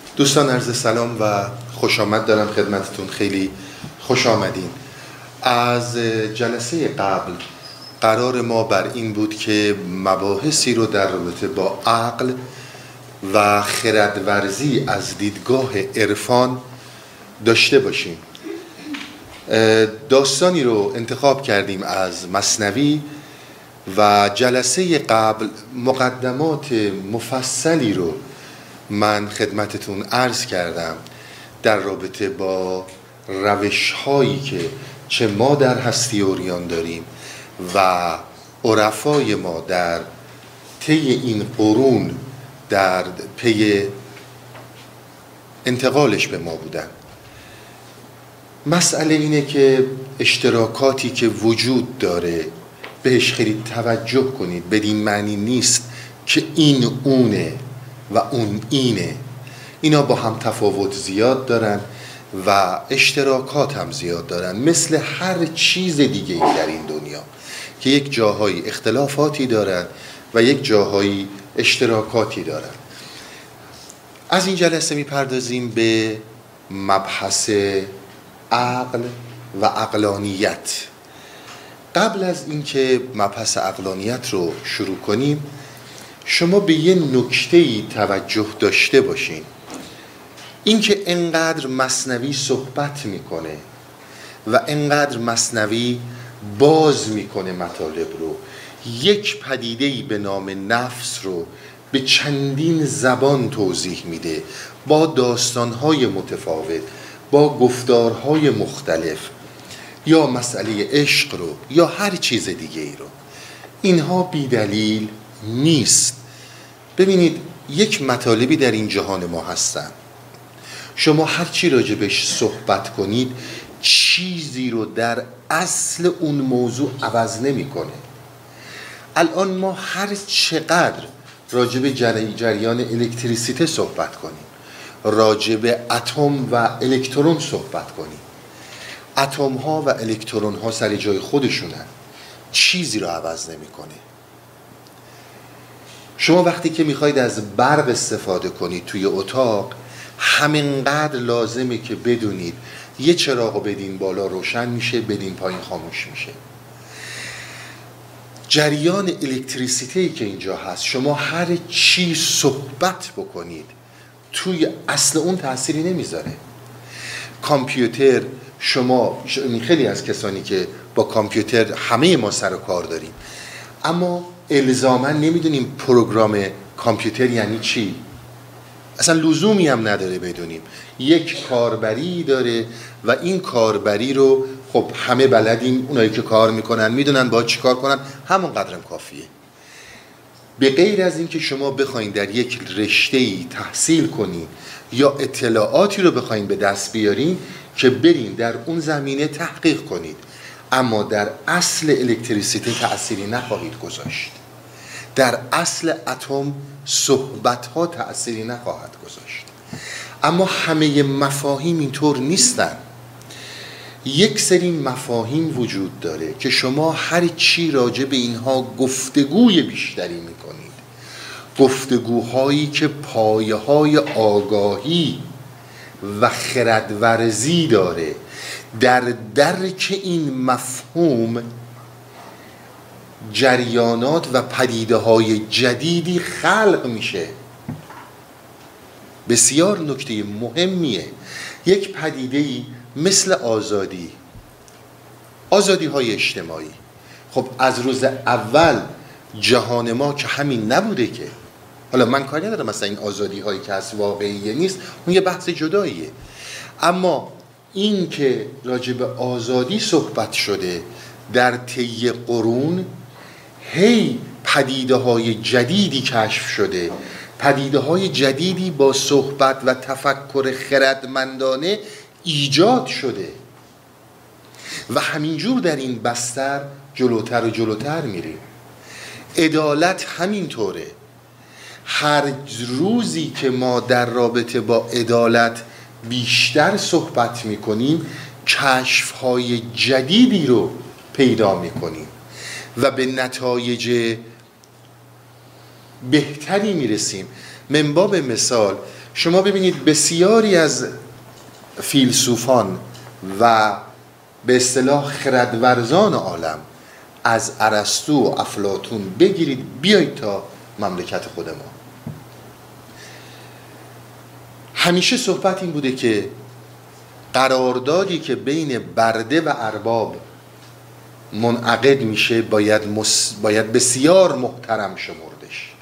دوستان عرض سلام و خوش آمد دارم خدمتتون. خیلی خوش آمدین. از جلسه قبل قرار ما بر این بود که مباحثی رو در رابطه با عقل و خردورزی از دیدگاه عرفان داشته باشیم. داستانی رو انتخاب کردیم از مثنوی و جلسه قبل مقدمات مفصلی رو من خدمتتون عرض کردم در رابطه با روش هایی که چه ما در هستی عریان داریم و عرفای ما در طی این قرون در پی انتقالش به ما بودن. مسئله اینه که اشتراکاتی که وجود داره بهش خیلی توجه کنید. بدین معنی نیست که این اونه و اون اینه. اینا با هم تفاوت زیاد دارن و اشتراکات هم زیاد دارن، مثل هر چیز دیگه در این دنیا که یک جاهایی اختلافاتی دارن و یک جاهایی اشتراکاتی دارن. از این جلسه میپردازیم به مبحث عقل و عقلانیت. قبل از اینکه مبحث عقلانیت رو شروع کنیم، شما به یه نکته‌ای توجه داشته باشین. اینکه انقدر مثنوی صحبت میکنه و انقدر مثنوی باز میکنه مطالب رو، یک پدیده‌ای به نام نفس رو به چندین زبان توضیح میده، با داستانهای متفاوت، با گفتارهای مختلف، یا مسئله عشق رو یا هر چیز دیگه ای رو. اینها بی دلیل نیست. ببینید، یک مطالبی در این جهان ما هستن، شما هر چی راجبش صحبت کنید چیزی رو در اصل اون موضوع عوض نمی‌کنه. الان ما هر چقدر راجب جریان الکتریسیته صحبت کنیم، راجب اتم و الکترون صحبت کنیم، اتم ها و الکترون ها سر جای خودشونن، چیزی رو عوض نمی‌کنه. شما وقتی که میخواید از برق استفاده کنید توی اتاق، همینقدر لازمه که بدونید یه چراغ رو بدین بالا روشن میشه، بدین پایین خاموش میشه. جریان الکتریسیته‌ای که اینجا هست، شما هر چی صحبت بکنید توی اصل اون تأثیری نمیذاره. کامپیوتر، شما خیلی از کسانی که با کامپیوتر همه ما سر و کار داریم، اما الزاما نمیدونیم پروگرام کامپیوتر یعنی چی. اصلا لزومی هم نداره بدونیم. یک کاربری داره و این کاربری رو خب همه بلدیم، اونایی که کار میکنن میدونن باید چی کار کنن، همون قدرم کافیه. به غیر از این که شما بخواین در یک رشته‌ای تحصیل کنین یا اطلاعاتی رو بخواین به دست بیارین که برین در اون زمینه تحقیق کنید، اما در اصل الکتریسیته تأثیری نخواهید گذاشت. در اصل اتم صحبت‌ها تأثیری نخواهد گذاشت. اما همه مفاهیم اینطور نیستن. یک سری مفاهیم وجود داره که شما هر چی راجع به اینها گفتگوی بیشتری میکنید، گفتگوهایی که پایه‌های آگاهی و خردورزی داره، در درک این مفهوم جریانات و پدیده‌های جدیدی خلق میشه. بسیار نکته مهمیه. یک پدیده‌ای مثل آزادی‌های اجتماعی، خب از روز اول جهان ما که همین نبوده که. حالا من کاری ندارم مثلا این آزادی‌هایی که هست واقعیه نیست، اون یه بحث جداییه. اما این که راجع به آزادی صحبت شده در طی قرون، هی پدیده‌های جدیدی کشف شده، پدیده‌های جدیدی با صحبت و تفکر خردمندانه ایجاد شده و همینجور در این بستر جلوتر و جلوتر میریم. عدالت همینطوره. هر روزی که ما در رابطه با عدالت بیشتر صحبت میکنیم، کشف‌های جدیدی رو پیدا میکنیم و به نتایج بهتری میرسیم. من باب مثال، شما ببینید بسیاری از فیلسوفان و به اصطلاح خردورزان عالم، از ارسطو و افلاطون بگیرید بیایید تا مملکت خود ما، همیشه صحبت این بوده که قراردادی که بین برده و ارباب منعقد میشه باید بسیار محترم شمردش.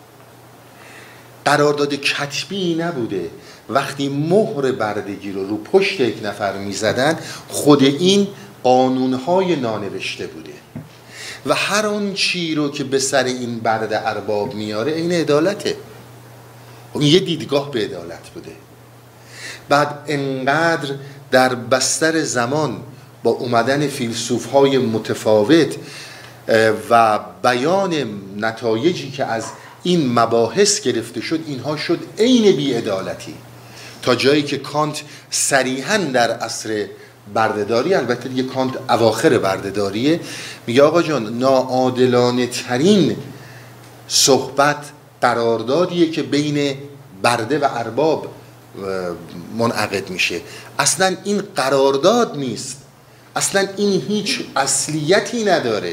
قرارداد کتبی نبوده. وقتی مهر بردگی رو پشت یک نفر میزدن، خود این قانونهای نانوشته بوده و هر اون چی رو که به سر این برده ارباب میاره این عدالته. اون یه دیدگاه به عدالت بوده. بعد انقدر در بستر زمان با اومدن فیلسوف‌های متفاوت و بیان نتایجی که از این مباحث گرفته شد، اینها شد عین بی‌عدالتی، تا جایی که کانت صریحاً در عصر بردهداری، البته دیگه کانت اواخر بردهداریه، میگه آقا جان ناعادلانه ترین صحبت قراردادیه که بین برده و ارباب منعقد میشه. اصلا این قرارداد نیست، اصلا این هیچ اصلیتی نداره.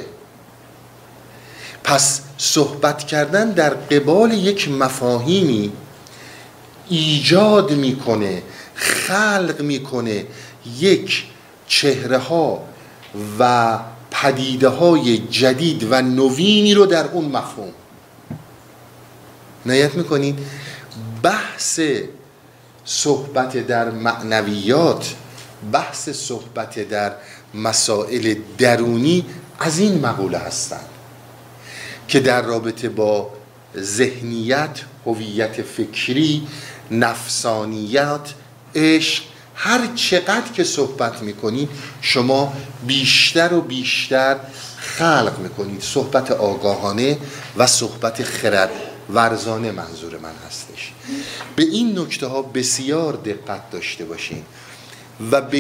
پس صحبت کردن در قبال یک مفاهیمی ایجاد میکنه، خلق میکنه یک چهره ها و پدیده های جدید و نوینی رو در اون مفهوم. عنایت میکنید بحث صحبت در معنویات، بحث صحبت در مسائل درونی از این مقوله هستند که در رابطه با ذهنیت، هویت فکری، نفسانیت، عشق، هر چقدر که صحبت میکنید شما بیشتر و بیشتر خلق میکنید. صحبت آگاهانه و صحبت خردورزانه منظور من هستش. به این نکته ها بسیار دقت داشته باشین و به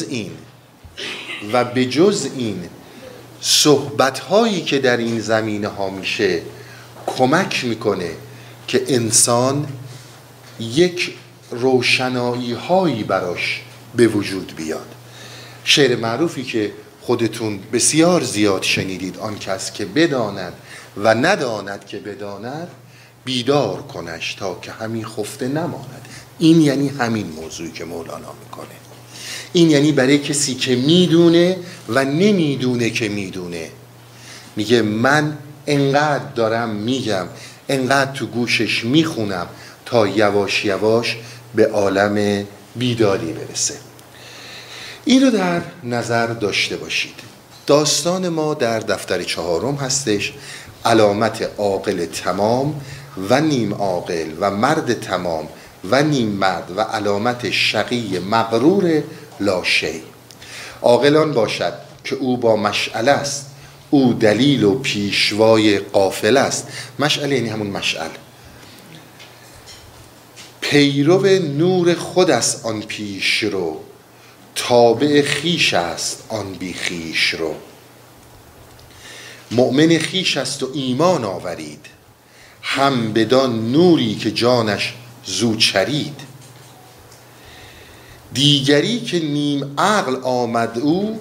جز این صحبت هایی که در این زمینه ها میشه کمک میکنه که انسان یک روشنایی هایی براش به وجود بیاد. شعر معروفی که خودتون بسیار زیاد شنیدید، آن کس که بداند و نداند که بداند بیدار کنش تا که همین خفته نماند. این یعنی همین موضوعی که مولانا میکنه. این یعنی برای کسی که میدونه و نمیدونه که میدونه، میگه من انقدر دارم میگم، انقدر تو گوشش میخونم تا یواش یواش به عالم بیداری برسه. این رو در نظر داشته باشید. داستان ما در دفتر 4 هستش. علامت عاقل تمام و نیم عاقل و مرد تمام و نیم مرد و علامت شقی مغرور لاشی. عاقلان باشد که او با مشعل است، او دلیل و پیشوای قافل است. مشعل یعنی همون مشعل. پیرو نور خود است آن پیش رو، تابع خیش است آن بی خیش رو. مؤمن خیش است و ایمان آورید، هم بدان نوری که جانش زو چرید. دیگری که نیم عقل آمد او،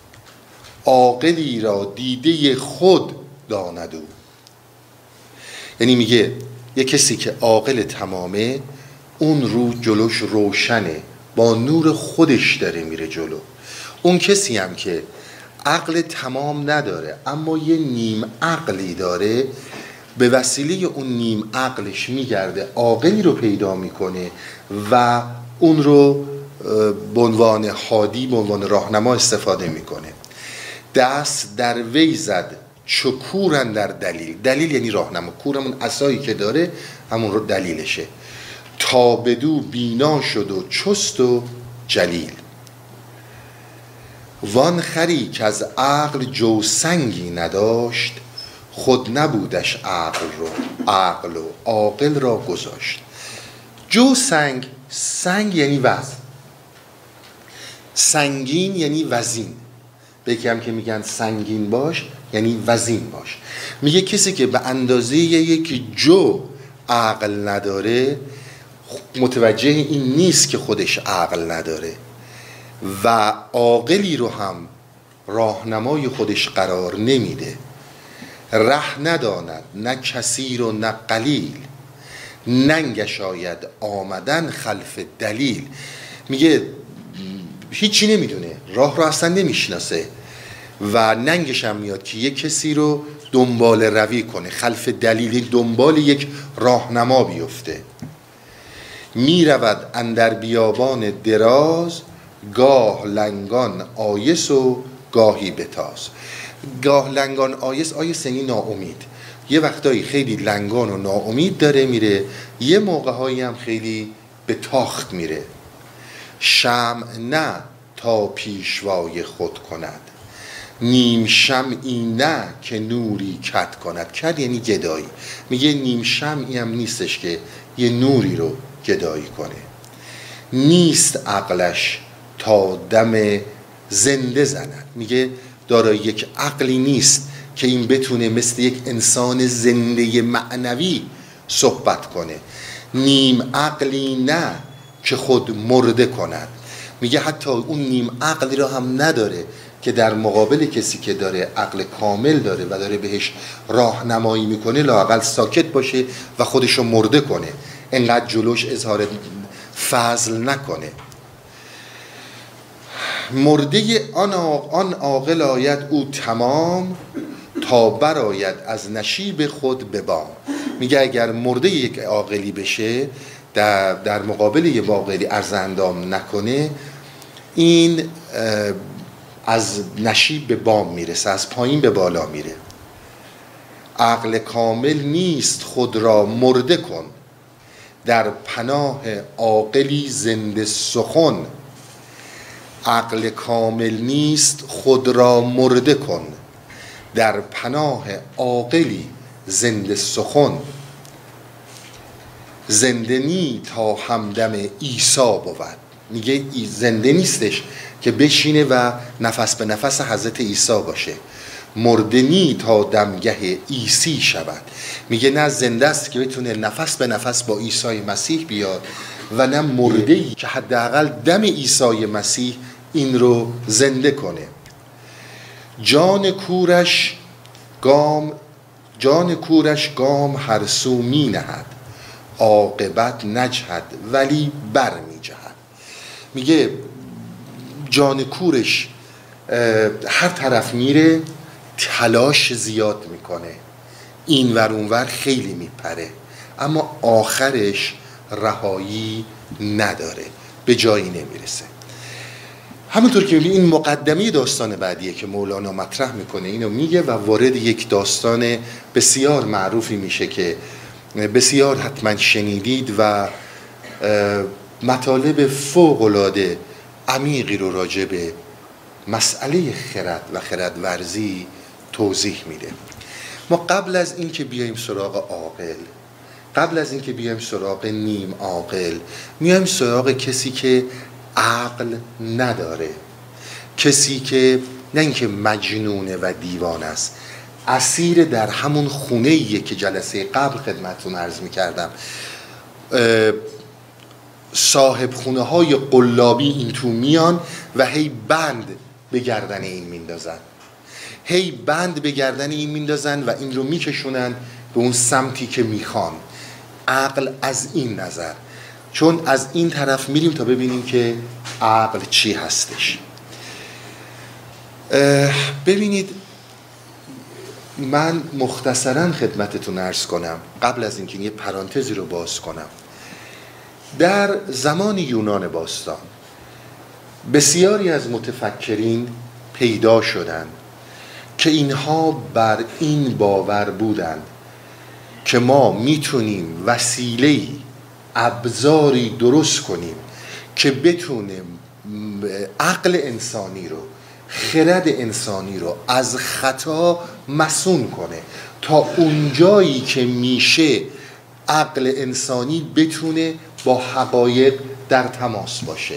عاقلی را دیده خود داند او. یعنی میگه یه کسی که عاقل تمامه، اون رو جلوش روشنه، با نور خودش داره میره جلو. اون کسی هم که عقل تمام نداره اما یه نیم عقلی داره، به وسیله اون نیم عقلش میگرده عاقلی رو پیدا میکنه و اون رو به عنوان هادی، به عنوان راهنما استفاده میکنه. دست در وی زد چو کورن در دلیل. دلیل یعنی راهنما. کورمون عصایی که داره همون رو دلیلشه. تا بدو بینا شد و چست و جلیل. وان خری که از عقل جو سنگی نداشت، خود نبودش عقل و عاقل را گذاشت. جو سنگ، سنگ یعنی وزن، سنگین یعنی وزین. یکی هم که میگن سنگین باش یعنی وزین باش. میگه کسی که به اندازه یک جو عقل نداره، متوجه این نیست که خودش عقل نداره و عاقلی رو هم راهنمای خودش قرار نمیده. ره نداند نه کثیر و نه قلیل، ننگش آید آمدن خلف دلیل. میگه هیچی نمیدونه، راه رو اصلا نمیشناسه و ننگش هم میاد که یک کسی رو دنبال روی کنه، خلف دلیل، دنبال یک راهنما بیفته. میرود اندر بیابان دراز، گاه لنگان آیس و گاهی بتاز. گاه لنگان آیس یعنی ناامید، یه وقتایی خیلی لنگان و ناامید داره میره، یه موقعهایی هم خیلی به تاخت میره. شمع نه تا پیشوای خود کند، نیم شمعی نه که نوری کد کند. کد یعنی گدایی. میگه نیم شمعی هم نیستش که یه نوری رو گدایی کنه. نیست عقلش تا دم زنده زند. میگه دارای یک عقلی نیست که این بتونه مثل یک انسان زنده معنوی صحبت کنه. نیم عقلی نه که خود مرده کند. میگه حتی اون نیم عقلی رو هم نداره که در مقابل کسی که داره عقل کامل داره و داره بهش راهنمایی میکنه لااقل ساکت باشه و خودشو مرده کنه، انقدر جلوش اظهار فضل نکنه. مرده آن عاقل آید او تمام، تا برآید از نشیب خود به بام. میگه اگر مرده یک عاقلی بشه در مقابل یک عاقلی عرض اندام نکنه، این از نشیب به بام میرسه، از پایین به بالا میره. عقل کامل نیست خود را مرده کن، در پناه عاقلی زنده سخن. عقل کامل نیست خود را مرده کن، در پناه عاقلی زنده سخن. زنده نی تا همدم عیسی بود. میگه زنده نیستش که بشینه و نفس به نفس حضرت عیسی باشه. مرده نی تا دمگه عیسی شود. میگه نه زنده است که بتونه نفس به نفس با عیسی مسیح بیاد و نه مرده ای که حداقل دم عیسی مسیح این رو زنده کنه. جان کورش گام هر سو می نهد، عاقبت نجهد ولی بر می جهد. میگه جان کورش هر طرف میره تلاش زیاد میکنه، این ور اون ور خیلی میپره، اما آخرش رهایی نداره، به جایی نمیرسه. همونطور که میبینی این مقدمه داستان بعدیه که مولانا مطرح میکنه، اینو میگه و وارد یک داستان بسیار معروفی میشه که بسیار حتما شنیدید و مطالب فوق‌العاده عمیقی رو راجع به مسئله خرد و خردورزی توضیح میده. ما قبل از این که بیایم سراغ عاقل، قبل از این که بیایم سراغ نیم عاقل، میایم سراغ کسی که عقل نداره، کسی که نه اینکه مجنونه و دیوانه است، اسیر در همون خونه‌ایه که جلسه قبل خدمتتون عرض میکردم. صاحب خونه های قلابی این تو میان و هی بند به گردن این میندازن، هی بند به گردن این میندازن و این رو میکشونن به اون سمتی که میخوان. عقل از این نظر، چون از این طرف میریم تا ببینیم که عقل چی هستش. ببینید من مختصرا خدمتتون عرض کنم قبل از اینکه یه پرانتزی رو باز کنم. در زمان یونان باستان بسیاری از متفکرین پیدا شدند که اینها بر این باور بودند که ما میتونیم وسیله‌ای، ابزاری درست کنیم که بتونه عقل انسانی رو، خرد انسانی رو از خطا مصون کنه تا اونجایی که میشه عقل انسانی بتونه با حقایق در تماس باشه.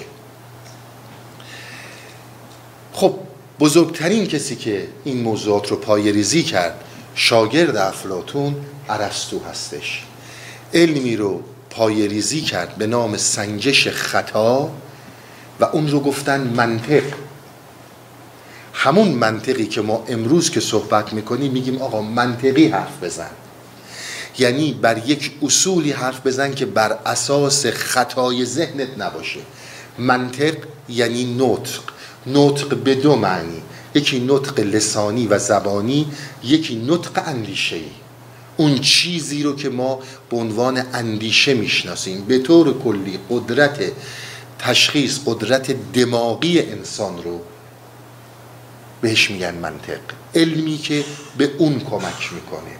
خب بزرگترین کسی که این موضوعات رو پایه‌ریزی کرد شاگرد افلاطون ارسطو هستش. علمی رو پایه‌ریزی کرد به نام سنجش خطا و اون رو گفتن منطق. همون منطقی که ما امروز که صحبت میکنیم میگیم آقا منطقی حرف بزن، یعنی بر یک اصولی حرف بزن که بر اساس خطای ذهنت نباشه. منطق یعنی نطق به دو معنی، یکی نطق لسانی و زبانی، یکی نطق اندیشه‌ای. اون چیزی رو که ما به عنوان اندیشه میشناسیم، به طور کلی قدرت تشخیص، قدرت دماغی انسان رو بهش میگن منطق، علمی که به اون کمک میکنه.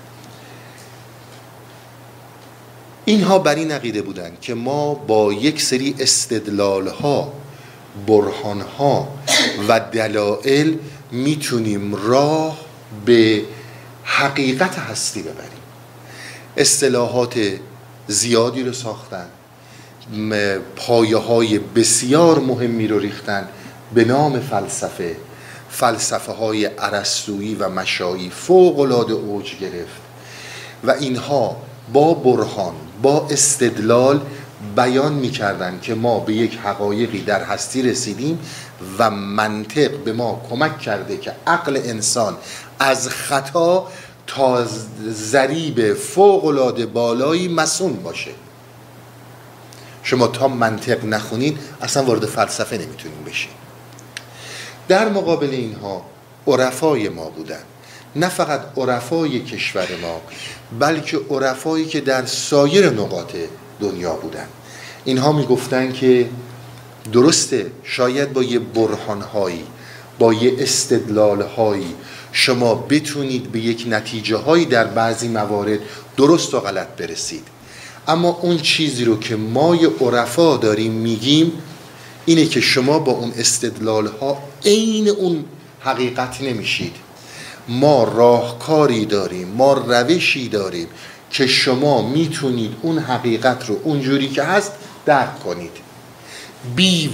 اینها بر این عقیده بودن که ما با یک سری استدلال‌ها، برهان‌ها و دلایل میتونیم راه به حقیقت هستی ببریم. اصطلاحات زیادی رو ساختن، پایه‌های بسیار مهمی رو ریختن به نام فلسفه. فلسفه های ارسطویی و مشایی فوق‌العاده اوج گرفت و اینها با برهان، با استدلال بیان می‌کردند که ما به یک حقایقی در هستی رسیدیم و منطق به ما کمک کرده که عقل انسان از خطا تا ضریب فوق‌العاده بالایی مصون باشه. شما تا منطق نخونید اصلا وارد فلسفه نمیتونید بشید. در مقابل اینها عرفای ما بودن، نه فقط عرفای کشور ما بلکه عرفایی که در سایر نقاط دنیا بودن. اینها میگفتن که درسته شاید با یه برهانهایی، با یه استدلالهایی شما بتونید به یک نتیجه هایی در بعضی موارد درست و غلط برسید، اما اون چیزی رو که ما عرفا داریم میگیم اینه که شما با اون استدلال ها عین اون حقیقت نمیشید. ما راهکاری داریم، ما روشی داریم که شما میتونید اون حقیقت رو اونجوری که هست درک کنید، بی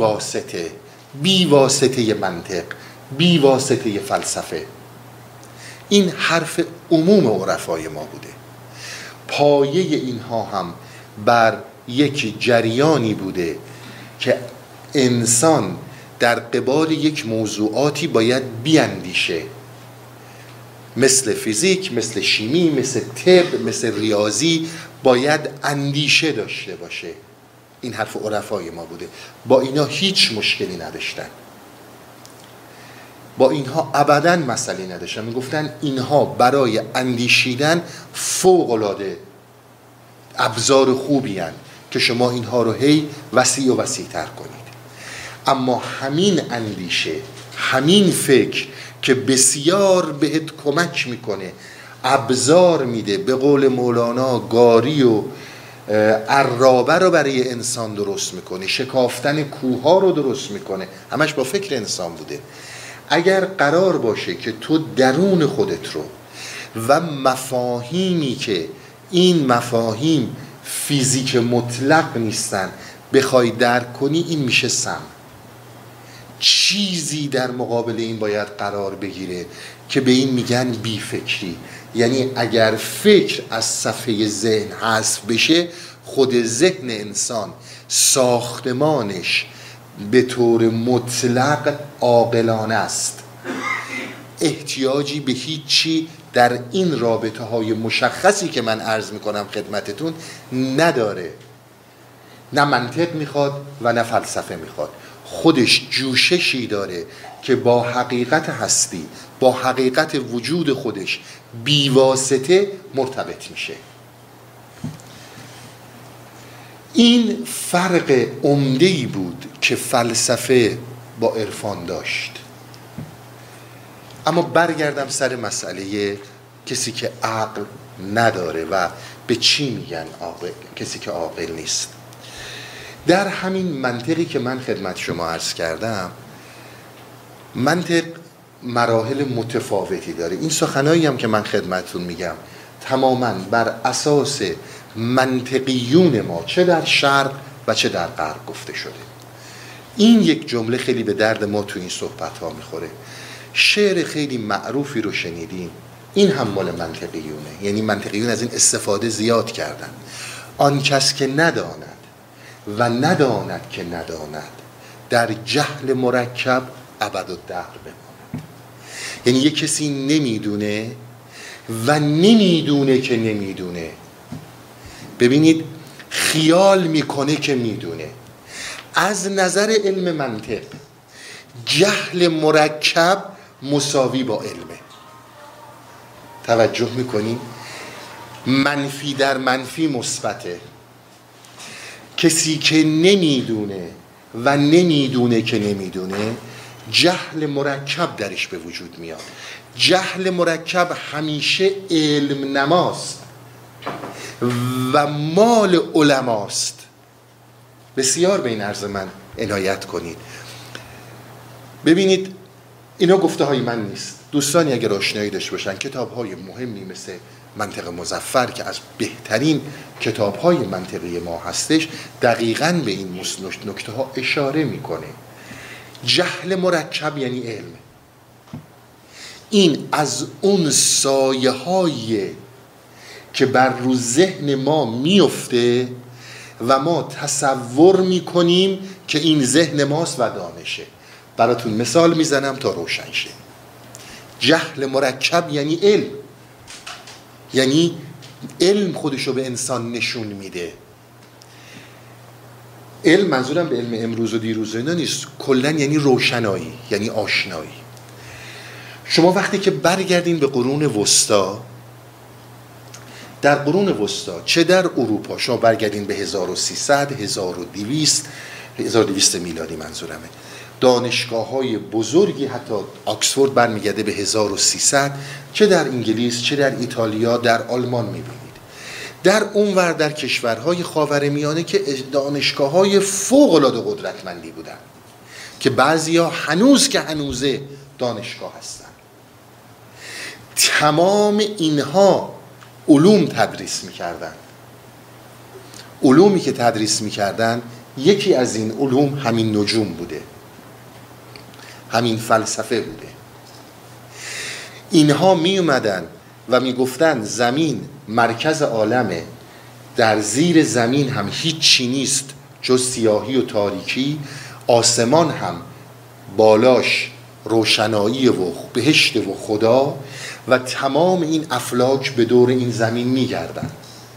واسطه منطق، بی واسطه فلسفه. این حرف عموم عرفای ما بوده. پایه اینها هم بر یک جریانی بوده که انسان در قبال یک موضوعاتی باید بیاندیشه، مثل فیزیک، مثل شیمی، مثل طب، مثل ریاضی، باید اندیشه داشته باشه. این حرف عرفای ما بوده. با اینا هیچ مشکلی نداشتن، با اینها ابداً مسئله نداشتن. میگفتن اینها برای اندیشیدن فوق‌العاده ابزار خوبی هستند که شما اینها رو هی وسیع و وسیع تر کنید. اما همین اندیشه، همین فکر که بسیار بهت کمک میکنه، ابزار میده، به قول مولانا گاری و عرابه رو برای انسان درست میکنه، شکافتن کوها رو درست میکنه، همش با فکر انسان بوده. اگر قرار باشه که تو درون خودت رو و مفاهیمی که این مفاهیم فیزیک مطلق نیستن بخوای درک کنی، این میشه سم. چیزی در مقابل این باید قرار بگیره که به این میگن بی فکری. یعنی اگر فکر از صفحه ذهن حذف بشه، خود ذهن انسان ساختمانش به طور مطلق عاقلانه است، احتیاجی به هیچی در این رابطه های مشخصی که من عرض میکنم خدمتتون نداره. نه منطق میخواد و نه فلسفه میخواد، خودش جوششی داره که با حقیقت هستی، با حقیقت وجود خودش بیواسطه مرتبط میشه. این فرق عمده‌ای بود که فلسفه با عرفان داشت. اما برگردم سر مسئله کسی که عقل نداره و به چی میگن عاقل، کسی که عاقل نیست. در همین منطقی که من خدمت شما عرض کردم، منطق مراحل متفاوتی داره. این سخنایی هم که من خدمتتون میگم تماماً بر اساس منطقیون ما، چه در شرق و چه در غرب گفته شده. این یک جمله خیلی به درد ما تو این صحبت ها میخوره. شعر خیلی معروفی رو شنیدیم، این هم مال منطقیونه، یعنی منطقیون از این استفاده زیاد کردن. آن کس که نداند و نداند که نداند در جهل مرکب ابدالدهر بماند. یعنی یک کسی نمیدونه و نمیدونه که نمیدونه. ببینید خیال میکنه که میدونه. از نظر علم منطق جهل مرکب مساوی با علمه. توجه میکنیم؟ منفی در منفی مثبته. کسی که نمیدونه و نمیدونه که نمیدونه جهل مرکب درش به وجود میاد. جهل مرکب همیشه علم نماست و مال علماست. بسیار به این عرض من عنایت کنید. ببینید اینا گفته های من نیست. دوستانی اگر آشنایی داشته باشن کتاب های مهمی مثل منطق مظفر که از بهترین کتاب های منطقی ما هستش دقیقاً به این نکته ها اشاره میکنه. جهل مرکب یعنی علم. این از اون سایه هایی که بر رو ذهن ما میفته و ما تصور میکنیم که این ذهن ماست و دانشه. براتون مثال میزنم تا روشن شه. جهل مرکب یعنی علم. یعنی علم خودشو به انسان نشون میده. علم منظورم به علم امروز و دیروز اینا نیست، کلا یعنی روشنایی، یعنی آشنایی. شما وقتی که برگردین به قرون وسطا، در قرون وسطا چه در اروپا شما برگردین به 1300 1200 میلادی منظورمه، دانشگاه‌های بزرگی حتی آکسفورد برمیگرده به 1300، چه در انگلیس چه در ایتالیا در آلمان میبینید. در اونور در کشورهای خاورمیانه که دانشگاه‌های فوق‌العاده قدرتمندی بودن که بعضیا هنوز که هنوزه دانشگاه هستن. تمام اینها علوم تدریس میکردن. علومی که تدریس میکردن یکی از این علوم همین نجوم بوده، همین فلسفه بوده. اینها می اومدن و می گفتن زمین مرکز عالمه، در زیر زمین هم هیچ چی نیست جز سیاهی و تاریکی، آسمان هم بالاش روشنایی و بهشت و خدا و تمام این افلاک به دور این زمین می گردن.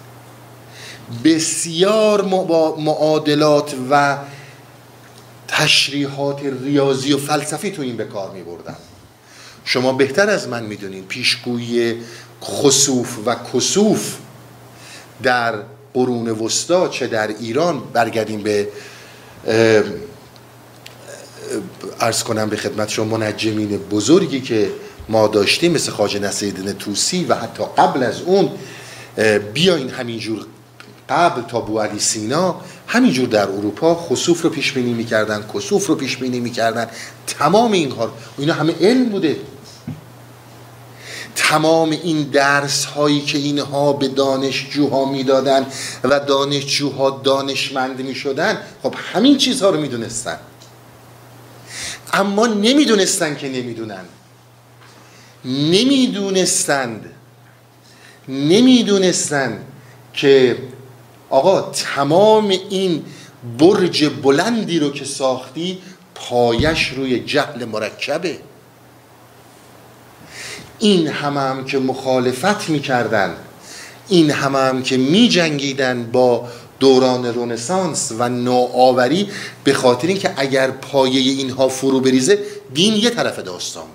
بسیار معادلات و تشریحات ریاضی و فلسفی تو این به کار می بردن. شما بهتر از من می دونین پیشگویی خسوف و کسوف در قرون وسطا چه در ایران، برگردیم به عرض کنم به خدمت شما منجمین بزرگی که ما داشتیم مثل خواجه نصیرالدین طوسی و حتی قبل از اون بیاین همینجور قبل تا بوعلی سینا همینجور در اروپا خسوف رو پیش بینی می‌کردن، کسوف رو پیش بینی می‌کردن. تمام این کار اینا همه علم بوده. تمام این درس هایی که اینها به دانشجوها میدادن و دانشجوها دانشمند میشدن، خب همین چیزها رو میدونستن، اما نمیدونستن که نمیدونن. نمیدونستند که آقا تمام این برج بلندی رو که ساختی پایش روی جهل مرکبه. این هم که مخالفت میکردن، این هم که میجنگیدن با دوران رنسانس و نوآوری، به خاطر اینکه اگر پایه اینها فرو بریزه دین یه طرف داستان بود.